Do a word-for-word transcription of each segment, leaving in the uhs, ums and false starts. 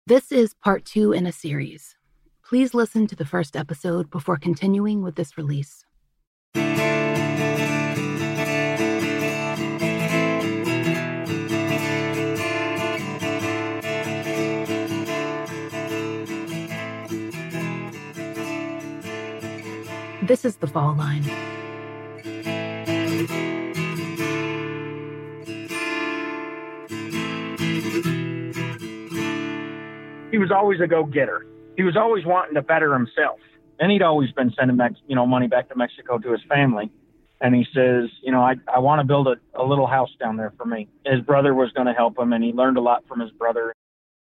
This is part two in a series. Please listen to the first episode before continuing with this release. This is The Fall Line. He was always a go-getter. He was always wanting to better himself. And he'd always been sending back, you know, money back to Mexico to his family. And he says, you know, I, I want to build a, a little house down there for me. His brother was going to help him, and he learned a lot from his brother.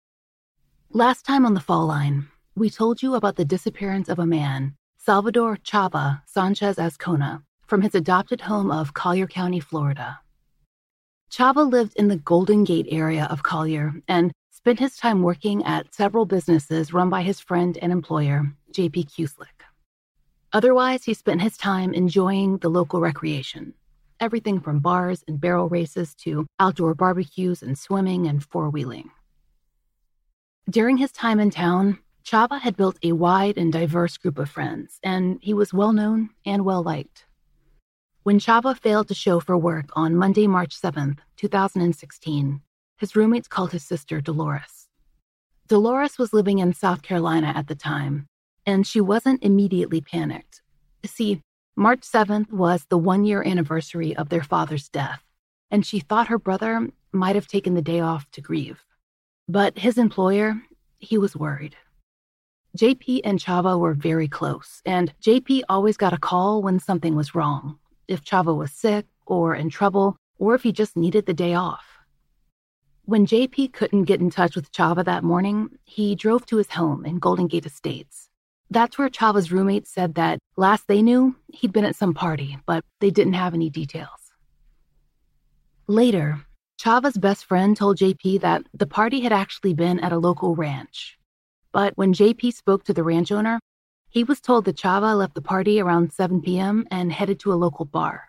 Last time on The Fall Line, we told you about the disappearance of a man, Salvador Chava Sanchez Azcona, from his adopted home of Collier County, Florida. Chava lived in the Golden Gate area of Collier and spent his time working at several businesses run by his friend and employer, J P Kuslik. Otherwise, he spent his time enjoying the local recreation, everything from bars and barrel races to outdoor barbecues and swimming and four-wheeling. During his time in town, Chava had built a wide and diverse group of friends, and he was well-known and well-liked. When Chava failed to show for work on Monday, March seventh, two thousand sixteen, his roommates called his sister Dolores. Dolores was living in South Carolina at the time, and she wasn't immediately panicked. See, March seventh was the one-year anniversary of their father's death, and she thought her brother might have taken the day off to grieve. But his employer, he was worried. J P and Chava were very close, and J P always got a call when something was wrong, if Chava was sick or in trouble, or if he just needed the day off. When J P couldn't get in touch with Chava that morning, he drove to his home in Golden Gate Estates. That's where Chava's roommates said that last they knew, he'd been at some party, but they didn't have any details. Later, Chava's best friend told J P that the party had actually been at a local ranch. But when J P spoke to the ranch owner, he was told that Chava left the party around seven p.m. and headed to a local bar.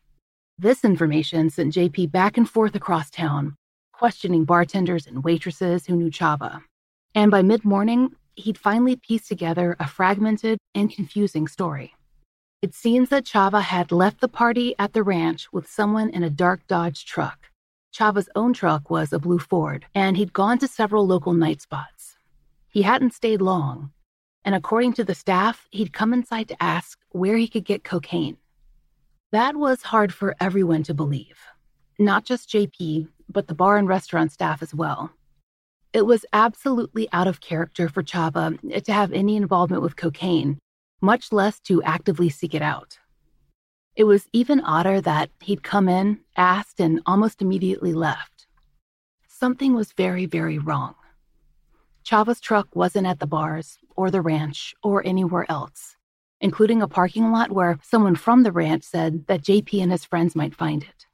This information sent J P back and forth across town, questioning bartenders and waitresses who knew Chava. And by mid-morning, he'd finally pieced together a fragmented and confusing story. It seems that Chava had left the party at the ranch with someone in a dark Dodge truck. Chava's own truck was a blue Ford, and he'd gone to several local night spots. He hadn't stayed long, and according to the staff, he'd come inside to ask where he could get cocaine. That was hard for everyone to believe. Not just J P, but the bar and restaurant staff as well. It was absolutely out of character for Chava to have any involvement with cocaine, much less to actively seek it out. It was even odder that he'd come in, asked, and almost immediately left. Something was very, very wrong. Chava's truck wasn't at the bars, or the ranch, or anywhere else, including a parking lot where someone from the ranch said that J P and his friends might find it.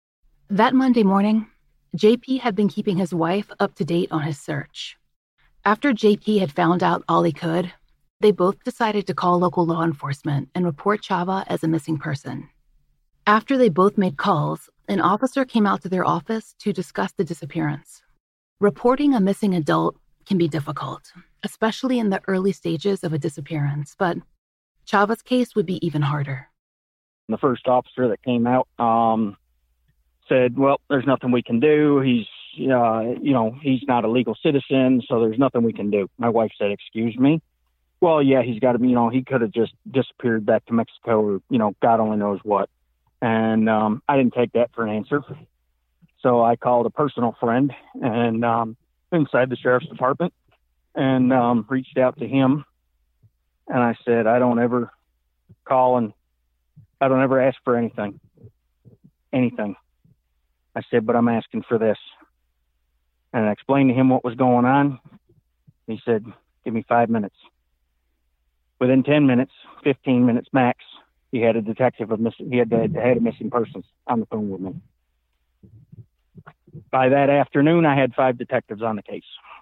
That Monday morning, J P had been keeping his wife up to date on his search. After J P had found out all he could, they both decided to call local law enforcement and report Chava as a missing person. After they both made calls, an officer came out to their office to discuss the disappearance. Reporting a missing adult can be difficult, especially in the early stages of a disappearance, but Chava's case would be even harder. The first officer that came out, um, said, well, there's nothing we can do. He's, uh, you know, he's not a legal citizen, so there's nothing we can do. My wife said, excuse me? Well, yeah, he's got to be, you know, he could have just disappeared back to Mexico or, you know, God only knows what. And um, I didn't take that for an answer. So I called a personal friend and um, inside the sheriff's department and um, reached out to him. And I said, I don't ever call and I don't ever ask for anything, anything. I said, but I'm asking for this. And I explained to him what was going on. He said, give me five minutes. Within ten minutes, fifteen minutes max, he had a detective of missing, he had the head of missing persons on the phone with me. By that afternoon, I had five detectives on the case.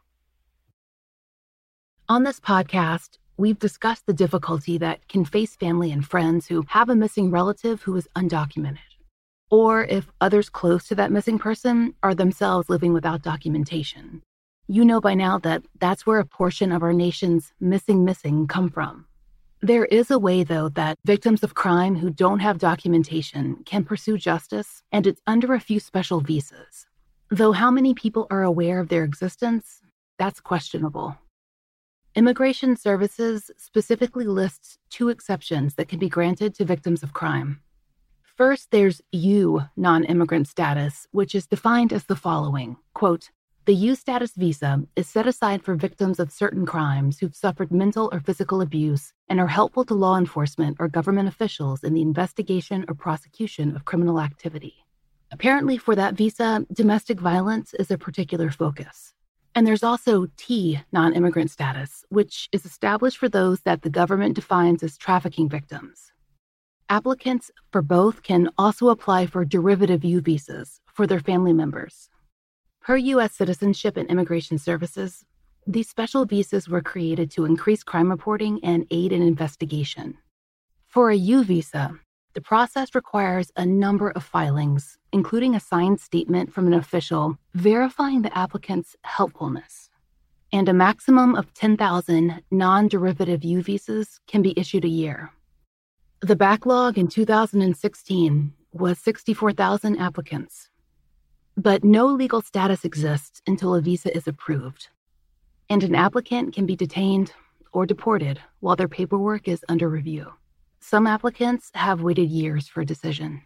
On this podcast, we've discussed the difficulty that can face family and friends who have a missing relative who is undocumented, or if others close to that missing person are themselves living without documentation. You know by now that that's where a portion of our nation's missing missing come from. There is a way, though, that victims of crime who don't have documentation can pursue justice, and it's under a few special visas. Though how many people are aware of their existence, that's questionable. Immigration Services specifically lists two exceptions that can be granted to victims of crime. First, there's U non-immigrant status, which is defined as the following, quote, "The U status visa is set aside for victims of certain crimes who've suffered mental or physical abuse and are helpful to law enforcement or government officials in the investigation or prosecution of criminal activity." Apparently for that visa, domestic violence is a particular focus. And there's also T non-immigrant status, which is established for those that the government defines as trafficking victims. Applicants for both can also apply for derivative U visas for their family members. Per U S Citizenship and Immigration Services, these special visas were created to increase crime reporting and aid in investigation. For a U visa, the process requires a number of filings, including a signed statement from an official verifying the applicant's helpfulness. And a maximum of ten thousand non-derivative U visas can be issued a year. The backlog in two thousand sixteen was sixty-four thousand applicants. But no legal status exists until a visa is approved, and an applicant can be detained or deported while their paperwork is under review. Some applicants have waited years for a decision.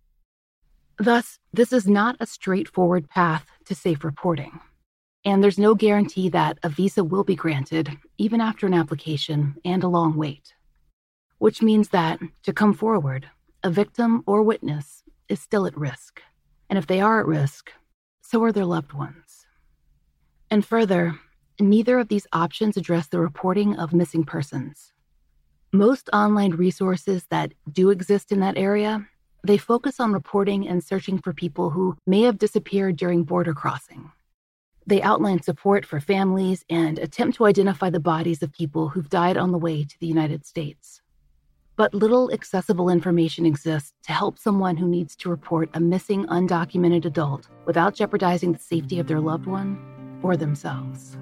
Thus, this is not a straightforward path to safe reporting, and there's no guarantee that a visa will be granted even after an application and a long wait, which means that, to come forward, a victim or witness is still at risk. And if they are at risk, so are their loved ones. And further, neither of these options address the reporting of missing persons. Most online resources that do exist in that area, they focus on reporting and searching for people who may have disappeared during border crossing. They outline support for families and attempt to identify the bodies of people who've died on the way to the United States. But little accessible information exists to help someone who needs to report a missing undocumented adult without jeopardizing the safety of their loved one or themselves.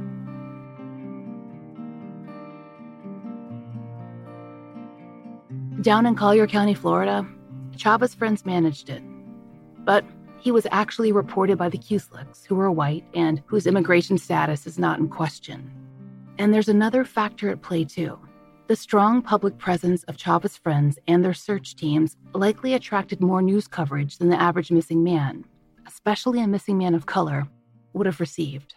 Down in Collier County, Florida, Chava's friends managed it. But he was actually reported by the Q-Slicks, who are white and whose immigration status is not in question. And there's another factor at play, too. The strong public presence of Chava's friends and their search teams likely attracted more news coverage than the average missing man, especially a missing man of color, would have received.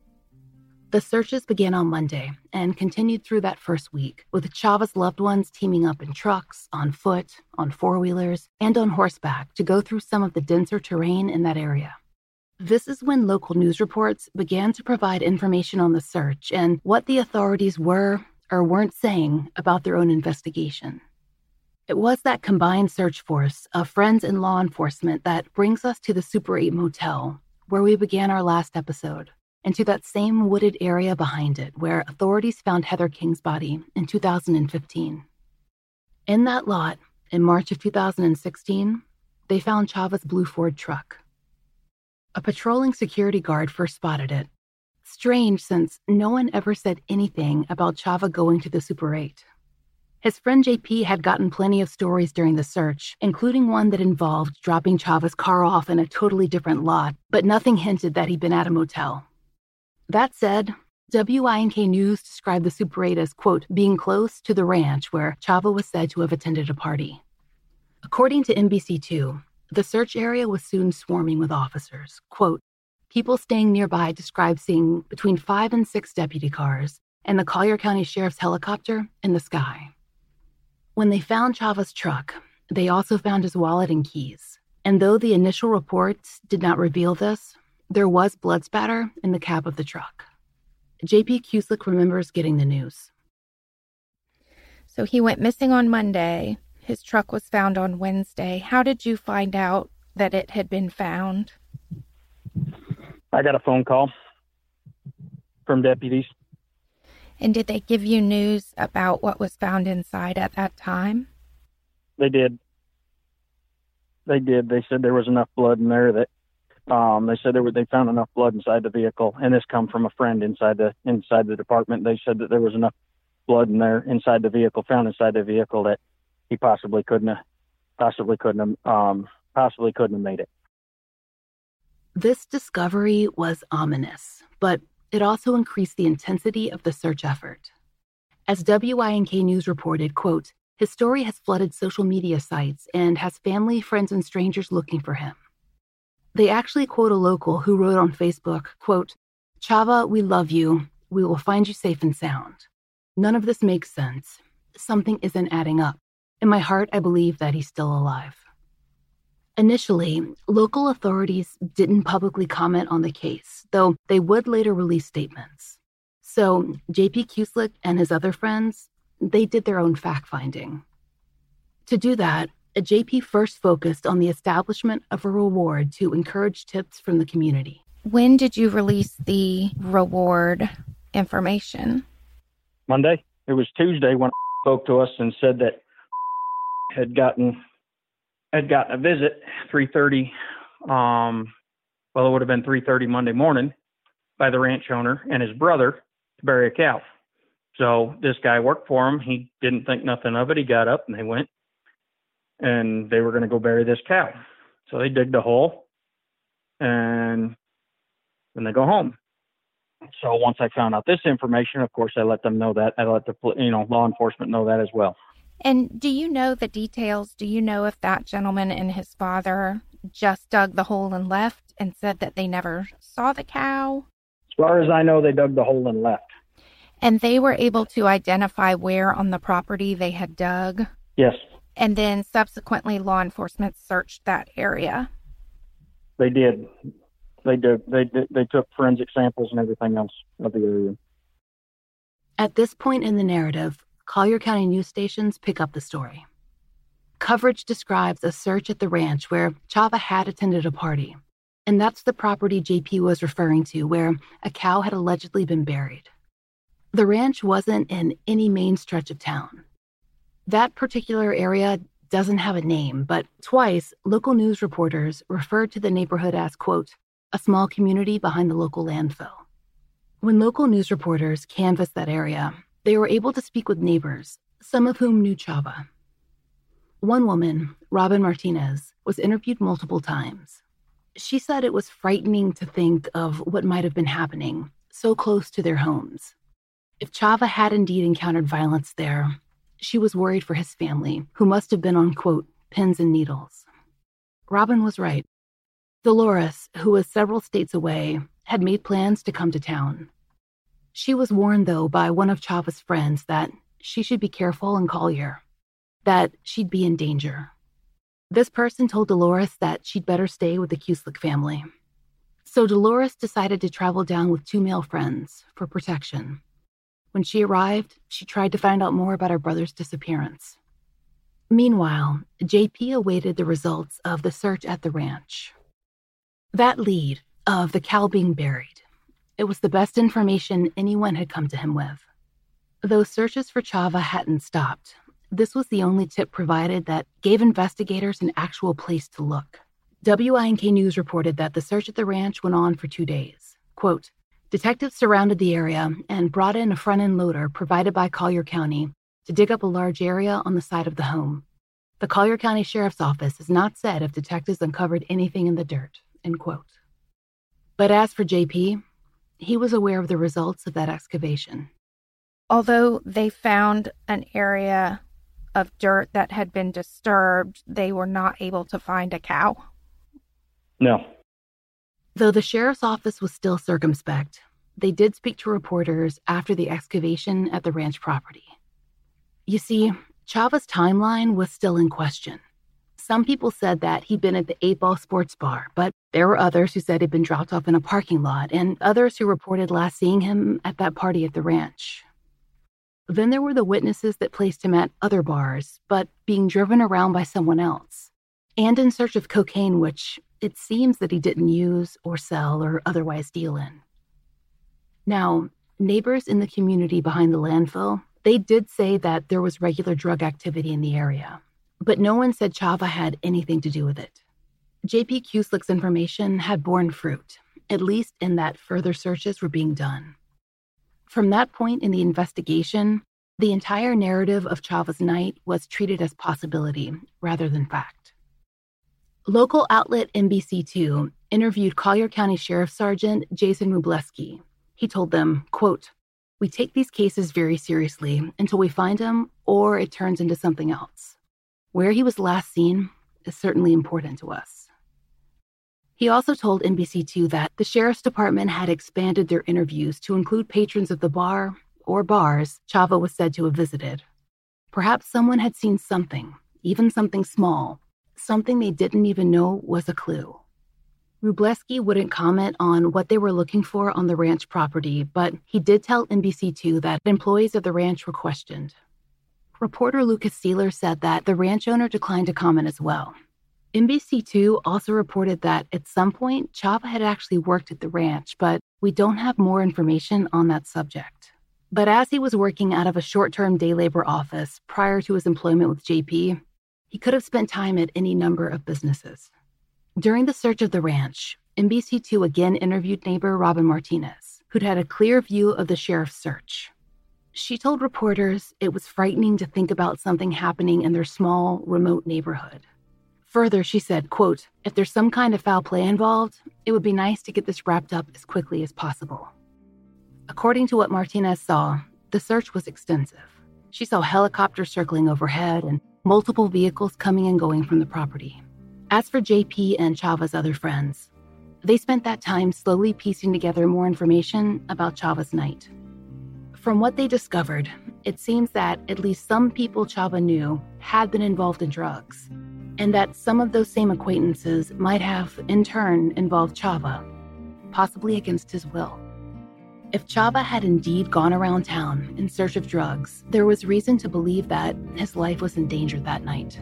The searches began on Monday and continued through that first week, with Chava's loved ones teaming up in trucks, on foot, on four-wheelers, and on horseback to go through some of the denser terrain in that area. This is when local news reports began to provide information on the search and what the authorities were or weren't saying about their own investigation. It was that combined search force of friends and law enforcement that brings us to the Super eight Motel, where we began our last episode, and to that same wooded area behind it where authorities found Heather King's body in two thousand fifteen. In that lot, in March of two thousand sixteen, they found Chava's blue Ford truck. A patrolling security guard first spotted it. Strange, since no one ever said anything about Chava going to the Super eight. His friend J P had gotten plenty of stories during the search, including one that involved dropping Chava's car off in a totally different lot, but nothing hinted that he'd been at a motel. That said, W I N K News described the Super eight as, quote, being close to the ranch where Chava was said to have attended a party. According to N B C two, the search area was soon swarming with officers. Quote, people staying nearby described seeing between five and six deputy cars and the Collier County Sheriff's helicopter in the sky. When they found Chava's truck, they also found his wallet and keys. And though the initial reports did not reveal this, there was blood spatter in the cab of the truck. J P Q-Slick remembers getting the news. So he went missing on Monday. His truck was found on Wednesday. How did you find out that it had been found? I got a phone call from deputies. And did they give you news about what was found inside at that time? They did. They did. They said there was enough blood in there that Um, they said there were, they found enough blood inside the vehicle, and this come from a friend inside the inside the department. They said that there was enough blood in there inside the vehicle, found inside the vehicle, that he possibly couldn't have, possibly couldn't have, um, possibly couldn't have made it. This discovery was ominous, but it also increased the intensity of the search effort. As W I N K News reported, quote, his story has flooded social media sites and has family, friends, and strangers looking for him. They actually quote a local who wrote on Facebook, quote, Chava, we love you. We will find you safe and sound. None of this makes sense. Something isn't adding up. In my heart, I believe that he's still alive. Initially, local authorities didn't publicly comment on the case, though they would later release statements. So J P Kuclick and his other friends, they did their own fact-finding. To do that, J P first focused on the establishment of a reward to encourage tips from the community. When did you release the reward information? Monday. It was Tuesday when spoke to us and said that had gotten had gotten a visit three thirty. Um, well, it would have been three thirty Monday morning by the ranch owner and his brother to bury a cow. So this guy worked for him. He didn't think nothing of it. He got up and they went, and they were going to go bury this cow. So they digged a hole, and then they go home. So once I found out this information, of course, I let them know that. I let the you know law enforcement know that as well. And do you know the details? Do you know if that gentleman and his father just dug the hole and left and said that they never saw the cow? As far as I know, they dug the hole and left. And they were able to identify where on the property they had dug? Yes. And then subsequently law enforcement searched that area? They did. They did. They did. They took forensic samples and everything else of the area. At this point in the narrative, Collier County news stations pick up the story. Coverage describes a search at the ranch where Chava had attended a party, and that's the property J P was referring to, where a cow had allegedly been buried. The ranch wasn't in any main stretch of town. That particular area doesn't have a name, but twice, local news reporters referred to the neighborhood as, quote, a small community behind the local landfill. When local news reporters canvassed that area, they were able to speak with neighbors, some of whom knew Chava. One woman, Robin Martinez, was interviewed multiple times. She said it was frightening to think of what might have been happening so close to their homes. If Chava had indeed encountered violence there, she was worried for his family, who must have been on, quote, pins and needles. Robin was right. Dolores, who was several states away, had made plans to come to town. She was warned, though, by one of Chava's friends that she should be careful in Collier, that she'd be in danger. This person told Dolores that she'd better stay with the Kuclick family. So Dolores decided to travel down with two male friends for protection. When she arrived, she tried to find out more about her brother's disappearance. Meanwhile, J P awaited the results of the search at the ranch. That lead of the cow being buried, it was the best information anyone had come to him with. Though searches for Chava hadn't stopped, this was the only tip provided that gave investigators an actual place to look. W I N K News reported that the search at the ranch went on for two days. Quote, detectives surrounded the area and brought in a front-end loader provided by Collier County to dig up a large area on the side of the home. The Collier County Sheriff's Office has not said if detectives uncovered anything in the dirt, end quote. But as for J P, he was aware of the results of that excavation. Although they found an area of dirt that had been disturbed, they were not able to find a cow? No. Though the sheriff's office was still circumspect, they did speak to reporters after the excavation at the ranch property. You see, Chava's timeline was still in question. Some people said that he'd been at the Eight Ball Sports Bar, but there were others who said he'd been dropped off in a parking lot, and others who reported last seeing him at that party at the ranch. Then there were the witnesses that placed him at other bars, but being driven around by someone else, and in search of cocaine, which it seems that he didn't use or sell or otherwise deal in. Now, neighbors in the community behind the landfill, they did say that there was regular drug activity in the area, but no one said Chava had anything to do with it. J P Kuslik's information had borne fruit, at least in that further searches were being done. From that point in the investigation, the entire narrative of Chava's night was treated as possibility rather than fact. Local outlet N B C two interviewed Collier County Sheriff Sergeant Jason Rubleski. He told them, quote, "We take these cases very seriously until we find him or it turns into something else. Where he was last seen is certainly important to us." He also told N B C two that the Sheriff's Department had expanded their interviews to include patrons of the bar or bars Chava was said to have visited. Perhaps someone had seen something, even something small, something they didn't even know was a clue. Rubleski wouldn't comment on what they were looking for on the ranch property, but he did tell N B C two that employees of the ranch were questioned. Reporter Lucas Sealer said that the ranch owner declined to comment as well. N B C two also reported that at some point, Chava had actually worked at the ranch, but we don't have more information on that subject. But as he was working out of a short-term day labor office prior to his employment with J P, he could have spent time at any number of businesses. During the search of the ranch, N B C two again interviewed neighbor Robin Martinez, who'd had a clear view of the sheriff's search. She told reporters it was frightening to think about something happening in their small, remote neighborhood. Further, she said, quote, "If there's some kind of foul play involved, it would be nice to get this wrapped up as quickly as possible." According to what Martinez saw, the search was extensive. She saw helicopters circling overhead and multiple vehicles coming and going from the property. As for J P and Chava's other friends, they spent that time slowly piecing together more information about Chava's night. From what they discovered, it seems that at least some people Chava knew had been involved in drugs, and that some of those same acquaintances might have, in turn, involved Chava, possibly against his will. If Chava had indeed gone around town in search of drugs, there was reason to believe that his life was in danger that night.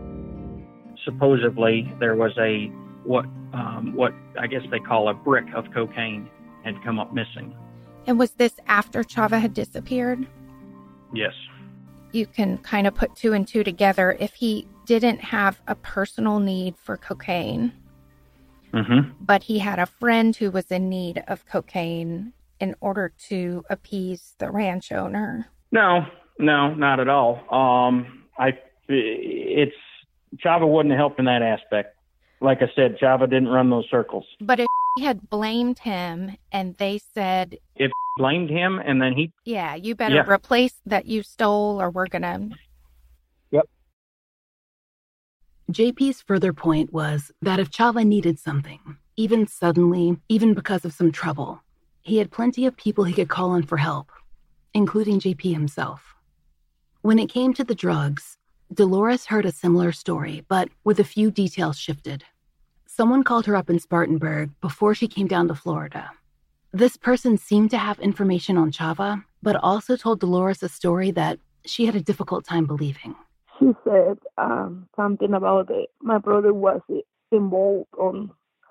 Supposedly, there was a, what um, what I guess they call a brick of cocaine had come up missing. And was this after Chava had disappeared? Yes. You can kind of put two and two together. If he didn't have a personal need for cocaine, mm-hmm. but he had a friend who was in need of cocaine in order to appease the ranch owner. No, no, not at all. Um, I, it's, Chava wouldn't have helped in that aspect. Like I said, Chava didn't run those circles. But if he had blamed him and they said... If blamed him and then he... Yeah, you better yeah. replace that you stole or we're going to... Yep. J P's further point was that if Chava needed something, even suddenly, even because of some trouble, he had plenty of people he could call on for help, including J P himself. When it came to the drugs, Dolores heard a similar story, but with a few details shifted. Someone called her up in Spartanburg before she came down to Florida. This person seemed to have information on Chava, but also told Dolores a story that she had a difficult time believing. She said um, something about it. My brother was involved on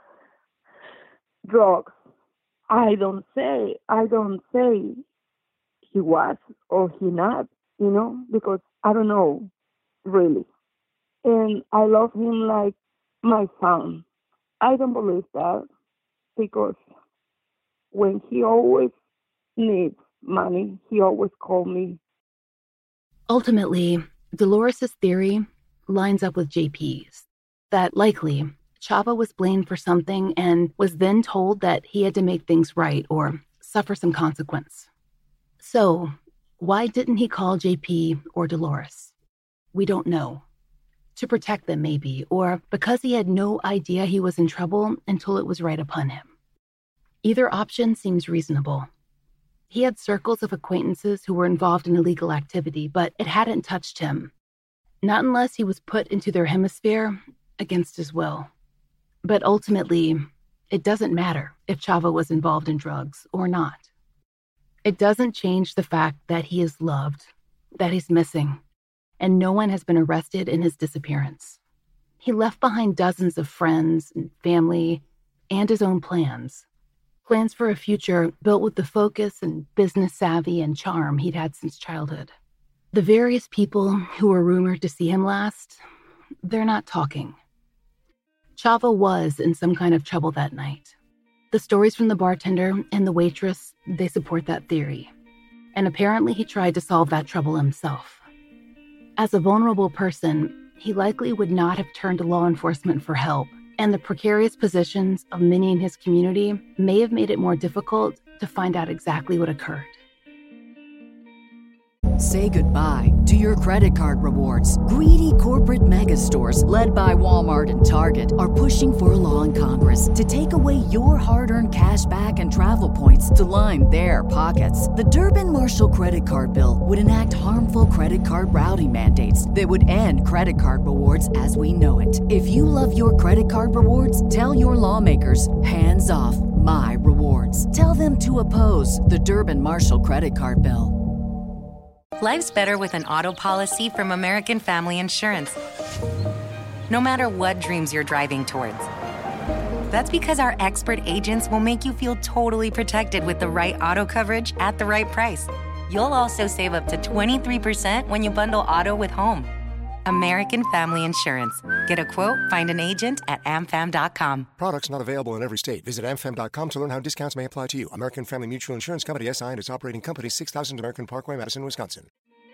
drugs. I don't say, I don't say he was or he not, you know, because I don't know, really. And I love him like my son. I don't believe that because when he always needs money, he always calls me. Ultimately, Dolores' theory lines up with J P's, that likely Chava was blamed for something and was then told that he had to make things right or suffer some consequence. So, why didn't he call J P or Dolores? We don't know. To protect them, maybe, or because he had no idea he was in trouble until it was right upon him. Either option seems reasonable. He had circles of acquaintances who were involved in illegal activity, but it hadn't touched him. Not unless he was put into their hemisphere against his will. But ultimately, it doesn't matter if Chava was involved in drugs or not. It doesn't change the fact that he is loved, that he's missing, and no one has been arrested in his disappearance. He left behind dozens of friends and family and his own plans. Plans for a future built with the focus and business savvy and charm he'd had since childhood. The various people who were rumored to see him last, they're not talking. Chava was in some kind of trouble that night. The stories from the bartender and the waitress, they support that theory. And apparently he tried to solve that trouble himself. As a vulnerable person, he likely would not have turned to law enforcement for help, and the precarious positions of many in his community may have made it more difficult to find out exactly what occurred. Say goodbye to your credit card rewards. Greedy corporate mega stores, led by Walmart and Target, are pushing for a law in Congress to take away your hard-earned cash back and travel points to line their pockets. The Durbin-Marshall credit card bill would enact harmful credit card routing mandates that would end credit card rewards as we know it. If you love your credit card rewards, tell your lawmakers, hands off my rewards. Tell them to oppose the Durbin-Marshall credit card bill. Life's better with an auto policy from American Family Insurance. No matter what dreams you're driving towards. That's because our expert agents will make you feel totally protected with the right auto coverage at the right price. You'll also save up to twenty-three percent when you bundle auto with home. American Family Insurance. Get a quote, find an agent at a m fam dot com. Products not available in every state. Visit a m fam dot com to learn how discounts may apply to you. American Family Mutual Insurance Company, S I and its operating company, six thousand American Parkway, Madison, Wisconsin.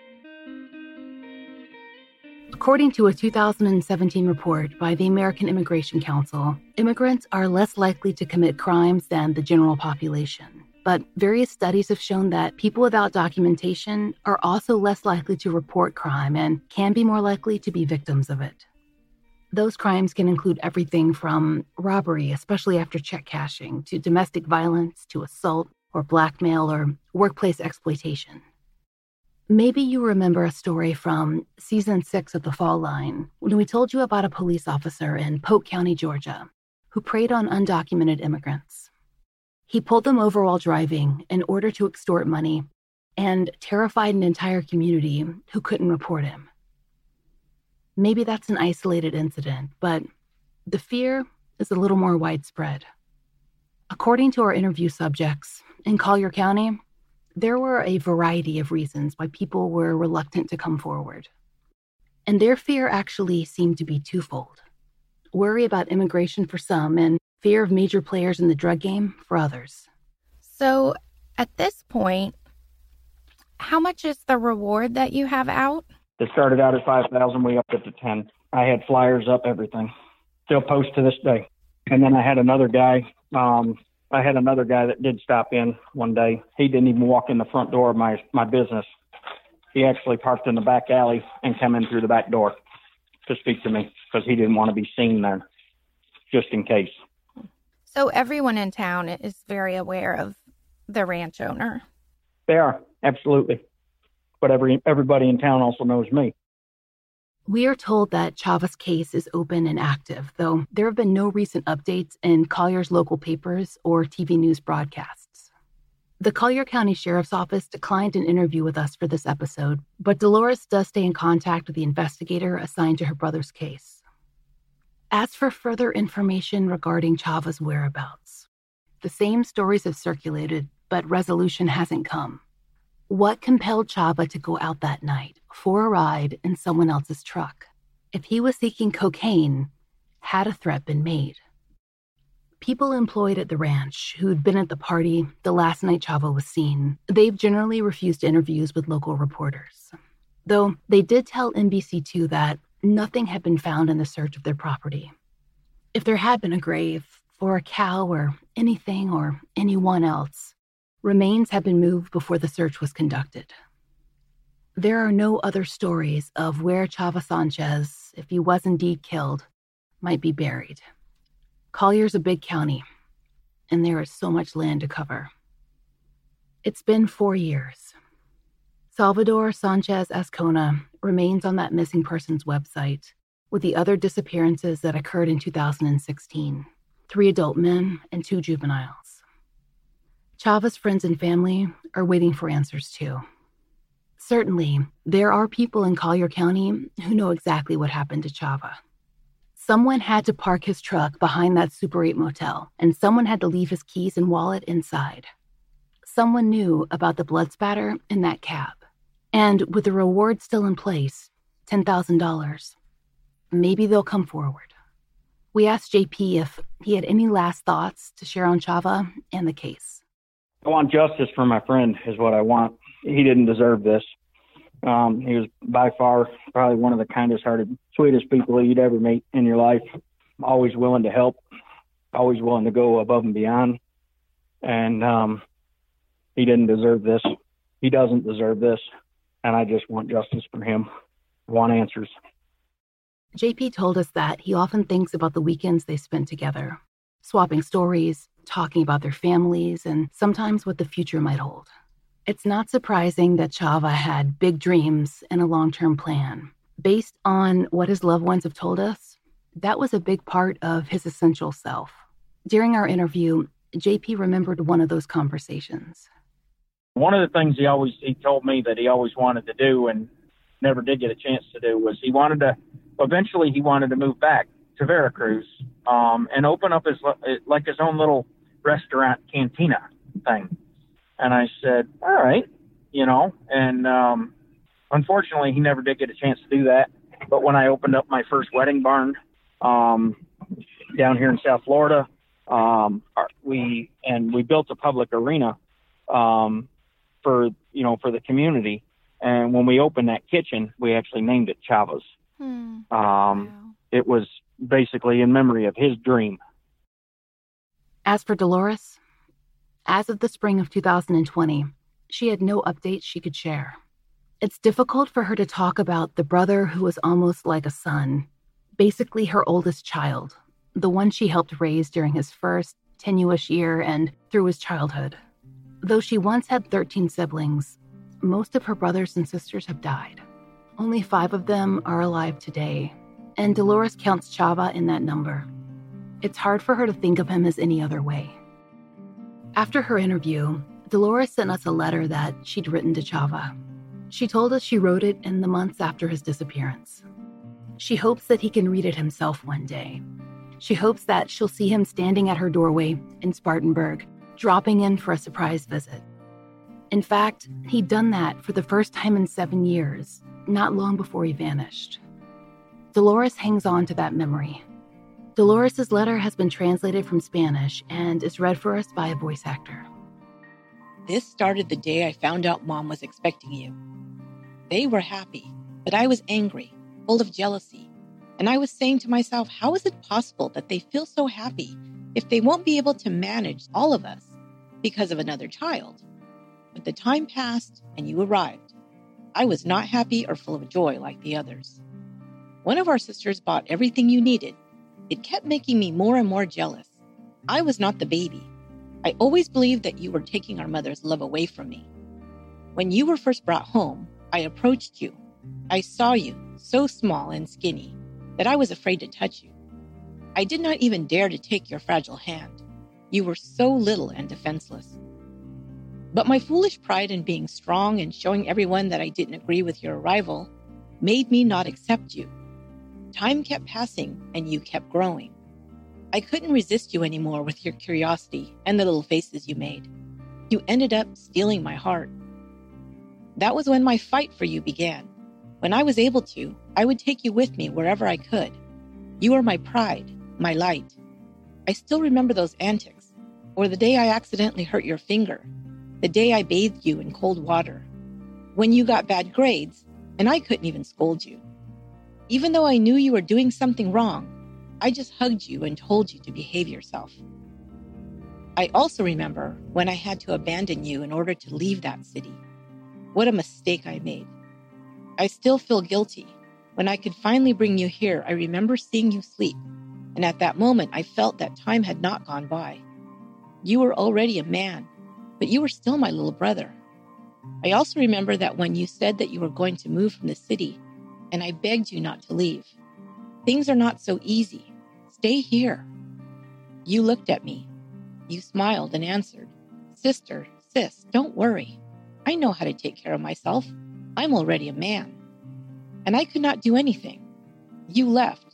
According to a two thousand seventeen report by the American Immigration Council, immigrants are less likely to commit crimes than the general population. But various studies have shown that people without documentation are also less likely to report crime and can be more likely to be victims of it. Those crimes can include everything from robbery, especially after check cashing, to domestic violence, to assault or blackmail or workplace exploitation. Maybe you remember a story from season six of The Fall Line when we told you about a police officer in Polk County, Georgia, who preyed on undocumented immigrants. He pulled them over while driving in order to extort money and terrified an entire community who couldn't report him. Maybe that's an isolated incident, but the fear is a little more widespread. According to our interview subjects, in Collier County, there were a variety of reasons why people were reluctant to come forward. And their fear actually seemed to be twofold. Worry about immigration for some and fear of major players in the drug game for others. So at this point, how much is the reward that you have out? It started out at five thousand, we upped it to ten. I had flyers up, everything. Still post to this day. And then I had another guy, um, I had another guy that did stop in one day. He didn't even walk in the front door of my, my business. He actually parked in the back alley and came in through the back door to speak to me because he didn't want to be seen there, just in case. So everyone in town is very aware of the ranch owner. They are, absolutely. But every everybody in town also knows me. We are told that Chava's case is open and active, though there have been no recent updates in Collier's local papers or T V news broadcasts. The Collier County Sheriff's Office declined an interview with us for this episode, but Dolores does stay in contact with the investigator assigned to her brother's case. As for further information regarding Chava's whereabouts, the same stories have circulated, but resolution hasn't come. What compelled Chava to go out that night for a ride in someone else's truck? If he was seeking cocaine, had a threat been made? People employed at the ranch who'd been at the party the last night Chava was seen, they've generally refused interviews with local reporters. Though they did tell N B C two that nothing had been found in the search of their property. If there had been a grave for a cow or anything or anyone else, remains had been moved before the search was conducted. There are no other stories of where Chava Sanchez, if he was indeed killed, might be buried. Collier's a big county, and there is so much land to cover. It's been four years. Salvador Sanchez Azcona remains on that missing persons website with the other disappearances that occurred in two thousand sixteen, three adult men and two juveniles. Chava's friends and family are waiting for answers too. Certainly, there are people in Collier County who know exactly what happened to Chava. Someone had to park his truck behind that Super eight motel, and someone had to leave his keys and wallet inside. Someone knew about the blood spatter in that cab. And with the reward still in place, ten thousand dollars, maybe they'll come forward. We asked J P if he had any last thoughts to share on Chava and the case. I want justice for my friend is what I want. He didn't deserve this. Um, he was by far probably one of the kindest-hearted, sweetest people you'd ever meet in your life. Always willing to help, always willing to go above and beyond. And um, he didn't deserve this. He doesn't deserve this. And I just want justice for him. I want answers. J P told us that he often thinks about the weekends they spent together, swapping stories, talking about their families, and sometimes what the future might hold. It's not surprising that Chava had big dreams and a long-term plan. Based on what his loved ones have told us, that was a big part of his essential self. During our interview, J P remembered one of those conversations. One of the things he always he told me that he always wanted to do and never did get a chance to do was he wanted to, eventually he wanted to move back to Veracruz um, and open up his, like his own little restaurant cantina thing. And I said, all right, you know, and um, unfortunately he never did get a chance to do that. But when I opened up my first wedding barn um, down here in South Florida, um, we, and we built a public arena um, for, you know, for the community. And when we opened that kitchen, we actually named it Chava's. Hmm. Um, Wow. It was basically in memory of his dream. As for Dolores, as of the spring of two thousand twenty, she had no updates she could share. It's difficult for her to talk about the brother who was almost like a son, basically her oldest child, the one she helped raise during his first tenuous year and through his childhood. Though she once had thirteen siblings, most of her brothers and sisters have died. Only five of them are alive today, and Dolores counts Chava in that number. It's hard for her to think of him as any other way. After her interview, Dolores sent us a letter that she'd written to Chava. She told us she wrote it in the months after his disappearance. She hopes that he can read it himself one day. She hopes that she'll see him standing at her doorway in Spartanburg, dropping in for a surprise visit. In fact, he'd done that for the first time in seven years, not long before he vanished. Dolores hangs on to that memory. Dolores' letter has been translated from Spanish and is read for us by a voice actor. This started the day I found out Mom was expecting you. They were happy, but I was angry, full of jealousy. And I was saying to myself, how is it possible that they feel so happy if they won't be able to manage all of us because of another child? But the time passed and you arrived. I was not happy or full of joy like the others. One of our sisters bought everything you needed. It kept making me more and more jealous. I was not the baby. I always believed that you were taking our mother's love away from me. When you were first brought home, I approached you. I saw you, so small and skinny, that I was afraid to touch you. I did not even dare to take your fragile hand. You were so little and defenseless. But my foolish pride in being strong and showing everyone that I didn't agree with your arrival made me not accept you. Time kept passing and you kept growing. I couldn't resist you anymore with your curiosity and the little faces you made. You ended up stealing my heart. That was when my fight for you began. When I was able to, I would take you with me wherever I could. You were my pride, my light. I still remember those antics, or the day I accidentally hurt your finger, the day I bathed you in cold water, when you got bad grades and I couldn't even scold you. Even though I knew you were doing something wrong, I just hugged you and told you to behave yourself. I also remember when I had to abandon you in order to leave that city. What a mistake I made. I still feel guilty. When I could finally bring you here, I remember seeing you sleep, and at that moment I felt that time had not gone by. You were already a man, but you were still my little brother. I also remember that when you said that you were going to move from the city, and I begged you not to leave. Things are not so easy. Stay here. You looked at me. You smiled and answered, Sister, sis, don't worry. I know how to take care of myself. I'm already a man. And I could not do anything. You left.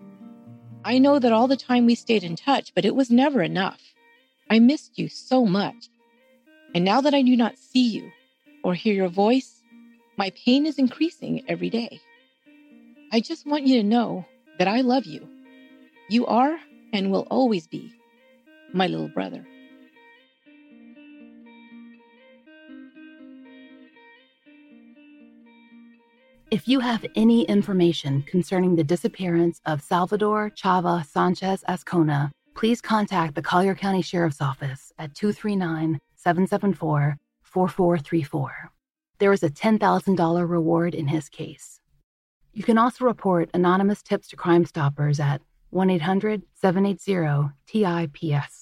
I know that all the time we stayed in touch, but it was never enough. I missed you so much. And now that I do not see you or hear your voice, my pain is increasing every day. I just want you to know that I love you. You are and will always be my little brother. If you have any information concerning the disappearance of Salvador Chava Sanchez Azcona, please contact the Collier County Sheriff's Office at two three nine, seven seven four, four four three four. There is a ten thousand dollars reward in his case. You can also report anonymous tips to Crime Stoppers at one eight hundred, seven eight zero, T I P S.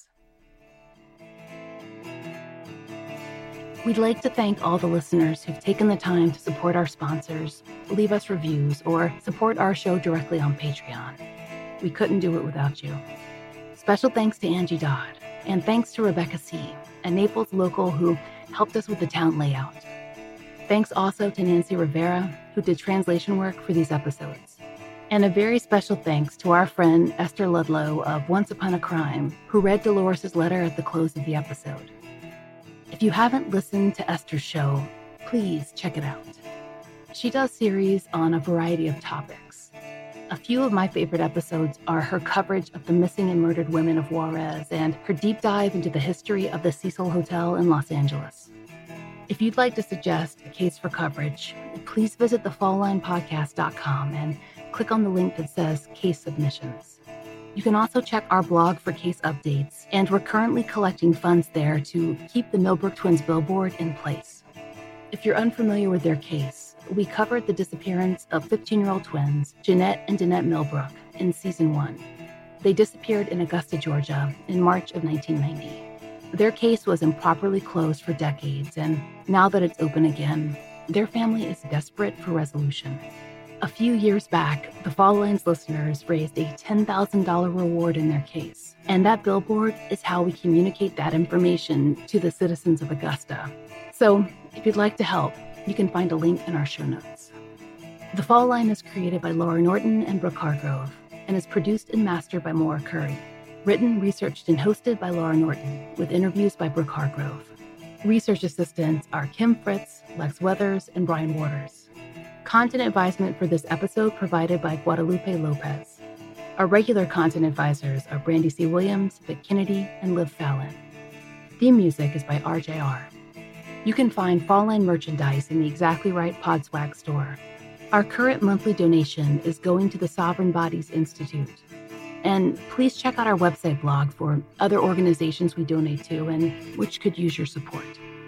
We'd like to thank all the listeners who've taken the time to support our sponsors, leave us reviews, or support our show directly on Patreon. We couldn't do it without you. Special thanks to Angie Dodd, and thanks to Rebecca C., a Naples local who helped us with the town layout. Thanks also to Nancy Rivera, who did translation work for these episodes. And a very special thanks to our friend Esther Ludlow of Once Upon a Crime, who read Dolores' letter at the close of the episode. If you haven't listened to Esther's show, please check it out. She does series on a variety of topics. A few of my favorite episodes are her coverage of the missing and murdered women of Juarez and her deep dive into the history of the Cecil Hotel in Los Angeles. If you'd like to suggest a case for coverage, please visit the fall line podcast dot com and click on the link that says Case Submissions. You can also check our blog for case updates, and we're currently collecting funds there to keep the Millbrook Twins billboard in place. If you're unfamiliar with their case, we covered the disappearance of fifteen-year-old twins, Jeanette and Danette Millbrook, in season one. They disappeared in Augusta, Georgia, in March of nineteen ninety. Their case was improperly closed for decades, and now that it's open again, their family is desperate for resolution. A few years back, the Fall Lines listeners raised a ten thousand dollars reward in their case, and that billboard is how we communicate that information to the citizens of Augusta. So, if you'd like to help, you can find a link in our show notes. The Fall Line is created by Laura Norton and Brooke Hargrove, and is produced and mastered by Maura Curry. Written, researched, and hosted by Laura Norton, with interviews by Brooke Hargrove. Research assistants are Kim Fritz, Lex Weathers, and Brian Waters. Content advisement for this episode provided by Guadalupe Lopez. Our regular content advisors are Brandy C. Williams, Vic Kennedy, and Liv Fallon. Theme music is by R J R. You can find Fall Line merchandise in the Exactly Right Podswag store. Our current monthly donation is going to the Sovereign Bodies Institute. And please check out our website blog for other organizations we donate to and which could use your support.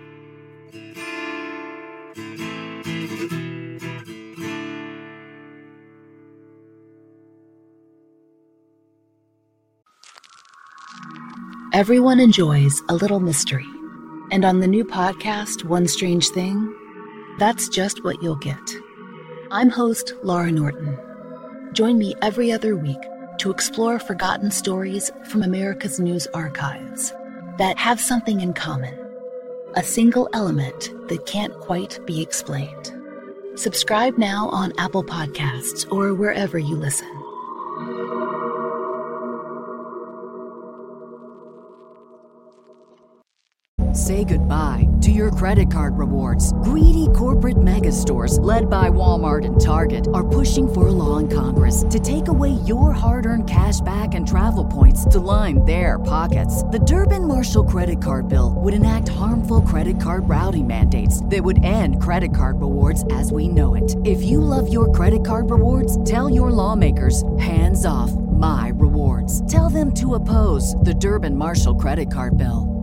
Everyone enjoys a little mystery. And on the new podcast, One Strange Thing, that's just what you'll get. I'm host Laura Norton. Join me every other week to explore forgotten stories from America's news archives that have something in common, a single element that can't quite be explained. Subscribe now on Apple Podcasts or wherever you listen. Say goodbye to your credit card rewards. Greedy corporate mega stores, led by Walmart and Target, are pushing for a law in Congress to take away your hard-earned cash back and travel points to line their pockets. The Durbin-Marshall credit card bill would enact harmful credit card routing mandates that would end credit card rewards as we know it. If you love your credit card rewards, tell your lawmakers, hands off my rewards. Tell them to oppose the Durbin-Marshall credit card bill.